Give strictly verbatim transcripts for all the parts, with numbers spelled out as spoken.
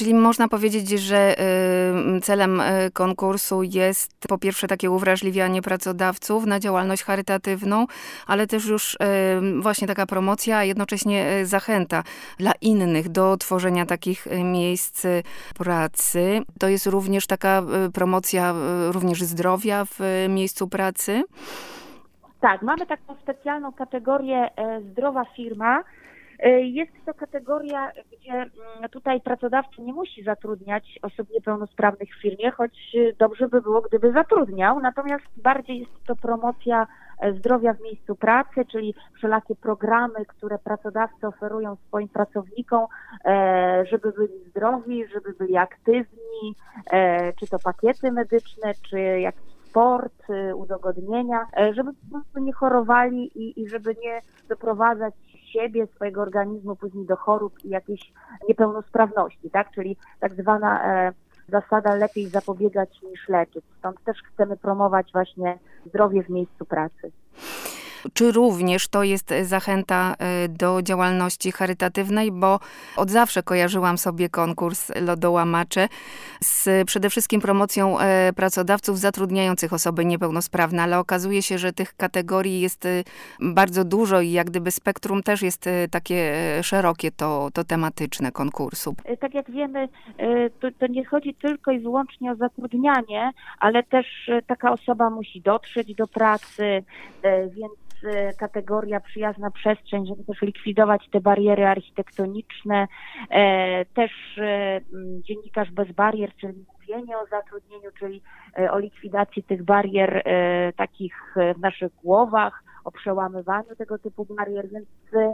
Czyli można powiedzieć, że celem konkursu jest po pierwsze takie uwrażliwianie pracodawców na działalność charytatywną, ale też już właśnie taka promocja, a jednocześnie zachęta dla innych do tworzenia takich miejsc pracy. To jest również taka promocja również zdrowia w miejscu pracy? Tak, mamy taką specjalną kategorię zdrowa firma. Jest to kategoria, gdzie tutaj pracodawca nie musi zatrudniać osób niepełnosprawnych w firmie, choć dobrze by było, gdyby zatrudniał. Natomiast bardziej jest to promocja zdrowia w miejscu pracy, czyli wszelakie programy, które pracodawcy oferują swoim pracownikom, żeby byli zdrowi, żeby byli aktywni, czy to pakiety medyczne, czy jak sport, udogodnienia, żeby po prostu nie chorowali i, i żeby nie doprowadzać siebie, swojego organizmu później do chorób i jakiejś niepełnosprawności, tak? Czyli tak zwana e, zasada lepiej zapobiegać niż leczyć. Stąd też chcemy promować właśnie zdrowie w miejscu pracy. Czy również to jest zachęta do działalności charytatywnej, bo od zawsze kojarzyłam sobie konkurs Lodołamacze z przede wszystkim promocją pracodawców zatrudniających osoby niepełnosprawne, ale okazuje się, że tych kategorii jest bardzo dużo i jak gdyby spektrum też jest takie szerokie, to, to tematyczne konkursu. Tak jak wiemy, to, to nie chodzi tylko i wyłącznie o zatrudnianie, ale też taka osoba musi dotrzeć do pracy, więc kategoria przyjazna przestrzeń, żeby też likwidować te bariery architektoniczne. Też dziennikarz bez barier, czyli mówienie o zatrudnieniu, czyli o likwidacji tych barier takich w naszych głowach, o przełamywaniu tego typu barier, więc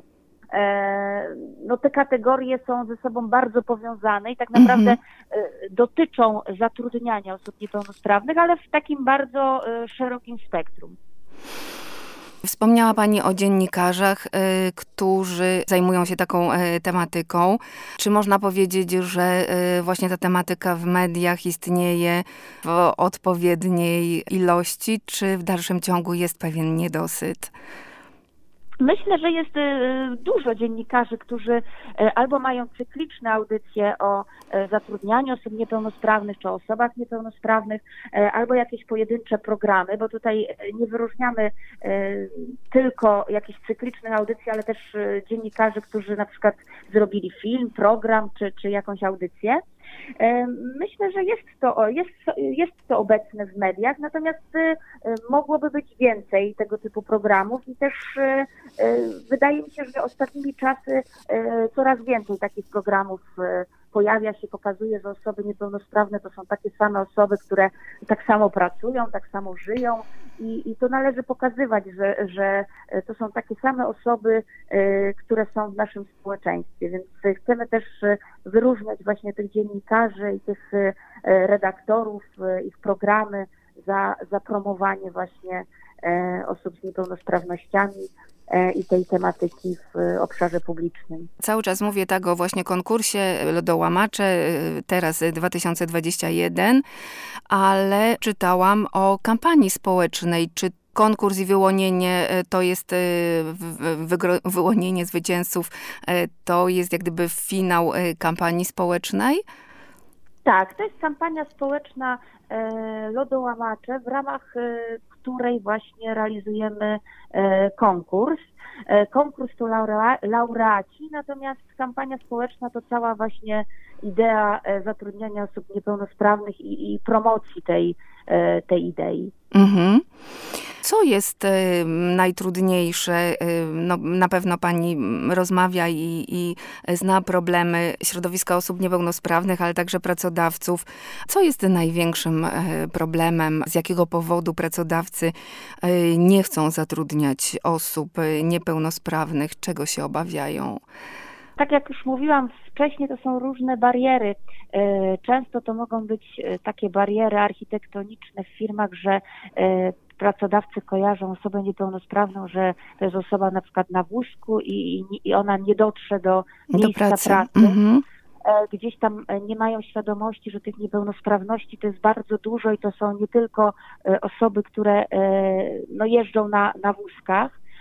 no te kategorie są ze sobą bardzo powiązane i tak naprawdę mm-hmm. dotyczą zatrudniania osób niepełnosprawnych, ale w takim bardzo szerokim spektrum. Wspomniała Pani o dziennikarzach, y, którzy zajmują się taką y, tematyką. Czy można powiedzieć, że y, właśnie ta tematyka w mediach istnieje w odpowiedniej ilości, czy w dalszym ciągu jest pewien niedosyt? Myślę, że jest dużo dziennikarzy, którzy albo mają cykliczne audycje o zatrudnianiu osób niepełnosprawnych czy o osobach niepełnosprawnych, albo jakieś pojedyncze programy, bo tutaj nie wyróżniamy tylko jakichś cyklicznych audycji, ale też dziennikarzy, którzy na przykład zrobili film, program czy, czy jakąś audycję. Myślę, że jest to, jest, jest to obecne w mediach, natomiast mogłoby być więcej tego typu programów i też wydaje mi się, że ostatnimi czasy coraz więcej takich programów pojawia się, pokazuje, że osoby niepełnosprawne to są takie same osoby, które tak samo pracują, tak samo żyją i, i to należy pokazywać, że, że to są takie same osoby, które są w naszym społeczeństwie, więc chcemy też wyróżniać właśnie tych dziennikarzy i tych redaktorów, ich programy za, za promowanie właśnie osób z niepełnosprawnościami i tej tematyki w obszarze publicznym. Cały czas mówię tak o właśnie konkursie Lodołamacze, teraz dwa tysiące dwudziesty pierwszy, ale czytałam o kampanii społecznej. Czy konkurs i wyłonienie to jest wyłonienie zwycięzców, to jest jak gdyby finał kampanii społecznej? Tak, to jest kampania społeczna Lodołamacze, w ramach której właśnie realizujemy konkurs. Konkurs to laureaci, natomiast kampania społeczna to cała właśnie idea zatrudniania osób niepełnosprawnych i, i promocji tej, tej idei. Mhm. Co jest y, najtrudniejsze? Y, no, na pewno Pani rozmawia i, i zna problemy środowiska osób niepełnosprawnych, ale także pracodawców. Co jest największym y, problemem? Z jakiego powodu pracodawcy y, nie chcą zatrudniać osób y, niepełnosprawnych? Czego się obawiają? Tak jak już mówiłam wcześniej, to są różne bariery. Często to mogą być takie bariery architektoniczne w firmach, że pracodawcy kojarzą osobę niepełnosprawną, że to jest osoba na przykład na wózku i, i ona nie dotrze do miejsca do pracy. pracy. Mhm. Gdzieś tam nie mają świadomości, że tych niepełnosprawności to jest bardzo dużo i to są nie tylko osoby, które no, jeżdżą na, na wózkach,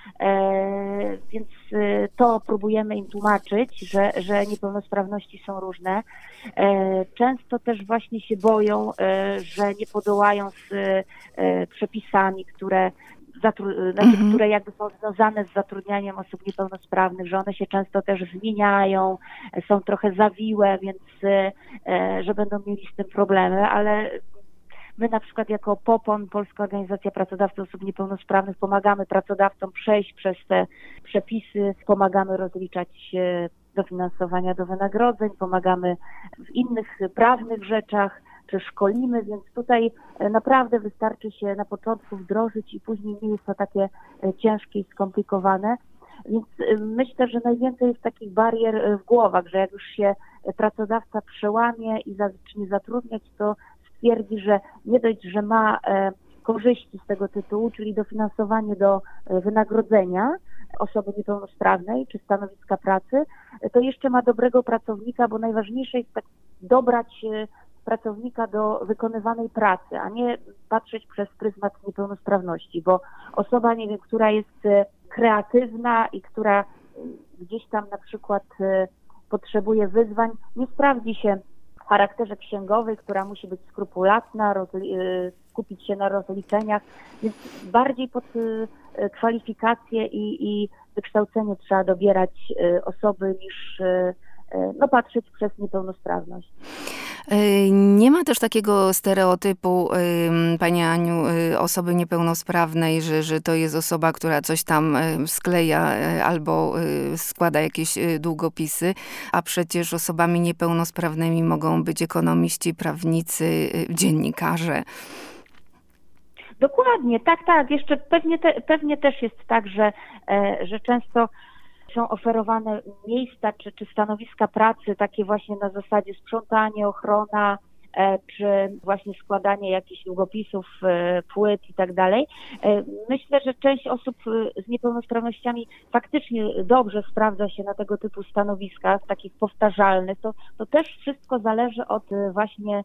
Więc to próbujemy im tłumaczyć, że, że niepełnosprawności są różne. Często też właśnie się boją, że nie podołają z przepisami, które Zatru- znaczy, Mhm. które jakby są związane z zatrudnianiem osób niepełnosprawnych, że one się często też zmieniają, są trochę zawiłe, więc e, że będą mieli z tym problemy, ale my na przykład jako POPON, Polska Organizacja Pracodawców Osób Niepełnosprawnych, pomagamy pracodawcom przejść przez te przepisy, pomagamy rozliczać dofinansowania do wynagrodzeń, pomagamy w innych prawnych rzeczach, czy szkolimy, więc tutaj naprawdę wystarczy się na początku wdrożyć i później nie jest to takie ciężkie i skomplikowane. Więc myślę, że najwięcej jest takich barier w głowach, że jak już się pracodawca przełamie i zacznie zatrudniać, to stwierdzi, że nie dość, że ma korzyści z tego tytułu, czyli dofinansowanie do wynagrodzenia osoby niepełnosprawnej czy stanowiska pracy, to jeszcze ma dobrego pracownika, bo najważniejsze jest tak dobrać pracownika do wykonywanej pracy, a nie patrzeć przez pryzmat niepełnosprawności, bo osoba, nie wiem, która jest kreatywna i która gdzieś tam na przykład potrzebuje wyzwań, nie sprawdzi się w charakterze księgowej, która musi być skrupulatna, rozli- skupić się na rozliczeniach, więc bardziej pod kwalifikacje i, i wykształcenie trzeba dobierać osoby niż no, patrzeć przez niepełnosprawność. Nie ma też takiego stereotypu, Pani Aniu, osoby niepełnosprawnej, że, że to jest osoba, która coś tam skleja albo składa jakieś długopisy, a przecież osobami niepełnosprawnymi mogą być ekonomiści, prawnicy, dziennikarze. Dokładnie, tak, tak. Jeszcze pewnie, te, pewnie też jest tak, że, że często są oferowane miejsca czy, czy stanowiska pracy takie właśnie na zasadzie sprzątanie, ochrona, czy właśnie składanie jakichś długopisów, płyt i tak dalej. Myślę, że część osób z niepełnosprawnościami faktycznie dobrze sprawdza się na tego typu stanowiskach, takich powtarzalnych. To, to też wszystko zależy od właśnie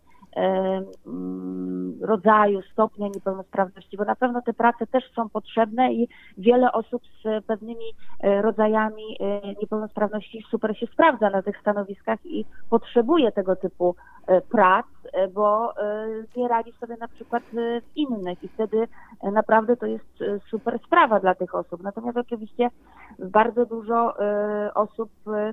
rodzaju, stopnia niepełnosprawności, bo na pewno te prace też są potrzebne i wiele osób z pewnymi rodzajami niepełnosprawności super się sprawdza na tych stanowiskach i potrzebuje tego typu prac, bo nie radzi sobie na przykład w innych i wtedy naprawdę to jest super sprawa dla tych osób. Natomiast oczywiście bardzo dużo osób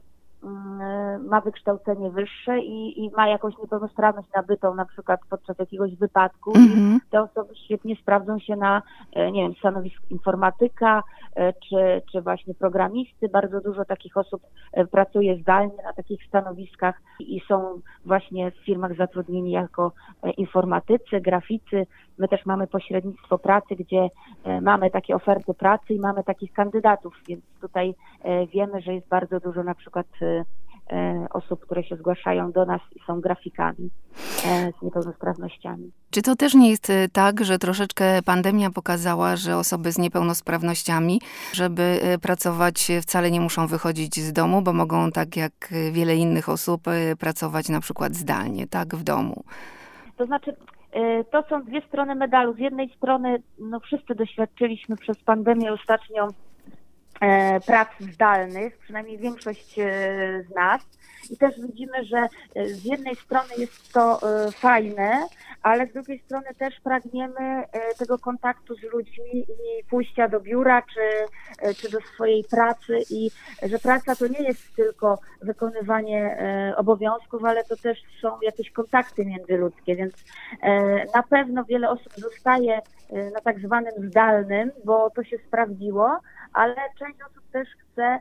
ma wykształcenie wyższe i, i ma jakąś niepełnosprawność nabytą na przykład podczas jakiegoś wypadku mm-hmm. i te osoby świetnie sprawdzą się na, nie wiem, stanowisku informatyka czy, czy właśnie programisty. Bardzo dużo takich osób pracuje zdalnie na takich stanowiskach i są właśnie w firmach zatrudnieni jako informatycy, graficy. My też mamy pośrednictwo pracy, gdzie mamy takie oferty pracy i mamy takich kandydatów, więc tutaj wiemy, że jest bardzo dużo na przykład osób, które się zgłaszają do nas i są grafikami z niepełnosprawnościami. Czy to też nie jest tak, że troszeczkę pandemia pokazała, że osoby z niepełnosprawnościami, żeby pracować, wcale nie muszą wychodzić z domu, bo mogą, tak jak wiele innych osób, pracować na przykład zdalnie, tak, w domu? To znaczy, to są dwie strony medalu. Z jednej strony, no wszyscy doświadczyliśmy przez pandemię ostatnią e, prac zdalnych, przynajmniej większość e, z nas. I też widzimy, że z jednej strony jest to e, fajne, ale z drugiej strony też pragniemy e, tego kontaktu z ludźmi i pójścia do biura czy, e, czy do swojej pracy i że praca to nie jest tylko wykonywanie e, obowiązków, ale to też są jakieś kontakty międzyludzkie, więc e, na pewno wiele osób zostaje e, na tak zwanym zdalnym, bo to się sprawdziło, ale część osób też chce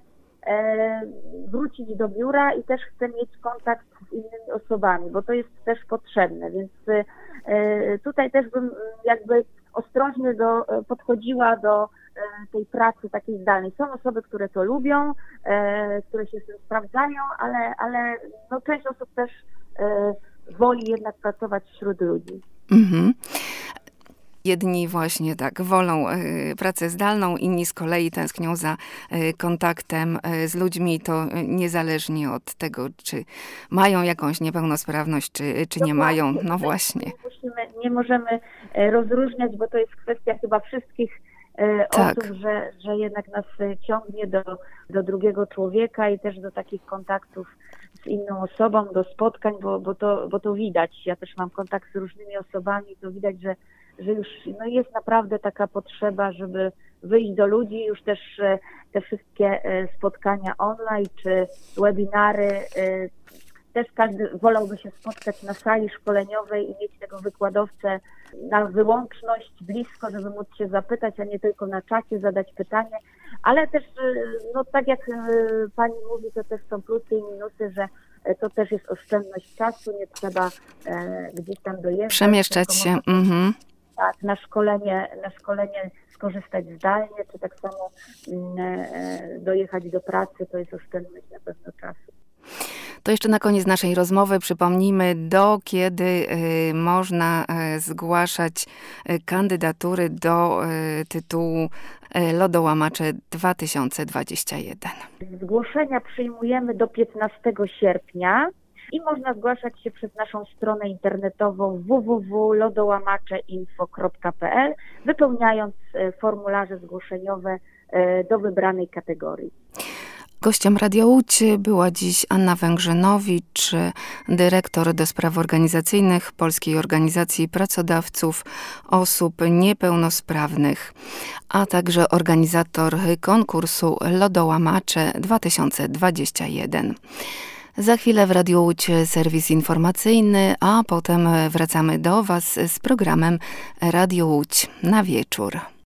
wrócić do biura i też chce mieć kontakt z innymi osobami, bo to jest też potrzebne, więc tutaj też bym jakby ostrożnie do, podchodziła do tej pracy takiej zdalnej. Są osoby, które to lubią, które się z tym sprawdzają, ale, ale no część osób też woli jednak pracować wśród ludzi. Mhm. Jedni właśnie tak wolą y, pracę zdalną, inni z kolei tęsknią za y, kontaktem y, z ludźmi. To y, niezależnie od tego, czy mają jakąś niepełnosprawność, czy, czy nie mają. No właśnie. Musimy, nie możemy rozróżniać, bo to jest kwestia chyba wszystkich Tak. osób, że, że jednak nas ciągnie do, do drugiego człowieka i też do takich kontaktów z inną osobą, do spotkań, bo, bo, to, bo to widać. Ja też mam kontakt z różnymi osobami, to widać, że, że już no jest naprawdę taka potrzeba, żeby wyjść do ludzi. Już też te wszystkie spotkania online czy webinary, też każdy wolałby się spotkać na sali szkoleniowej i mieć tego wykładowcę na wyłączność blisko, żeby móc się zapytać, a nie tylko na czacie zadać pytanie. Ale też, no tak jak pani mówi, to też są plusy i minusy, że to też jest oszczędność czasu, nie trzeba e, gdzieś tam dojeżdżać. Przemieszczać się. Mhm. Tak, na szkolenie, na szkolenie skorzystać zdalnie, czy tak samo e, dojechać do pracy, to jest oszczędność na pewno czasu. To jeszcze na koniec naszej rozmowy przypomnijmy, do kiedy y, można y, zgłaszać y, kandydatury do y, tytułu y, Lodołamacze dwa tysiące dwudziesty pierwszy. Zgłoszenia przyjmujemy do piętnastego sierpnia i można zgłaszać się przez naszą stronę internetową w w w kropka lodołamaczeinfo kropka p l, wypełniając y, formularze zgłoszeniowe y, do wybranej kategorii. Gościem Radia Łódź była dziś Anna Węgrzynowicz, dyrektor do spraw organizacyjnych Polskiej Organizacji Pracodawców Osób Niepełnosprawnych, a także organizator konkursu Lodołamacze dwa tysiące dwudziesty pierwszy. Za chwilę w Radiu Łódź serwis informacyjny, a potem wracamy do Was z programem Radio Łódź na wieczór.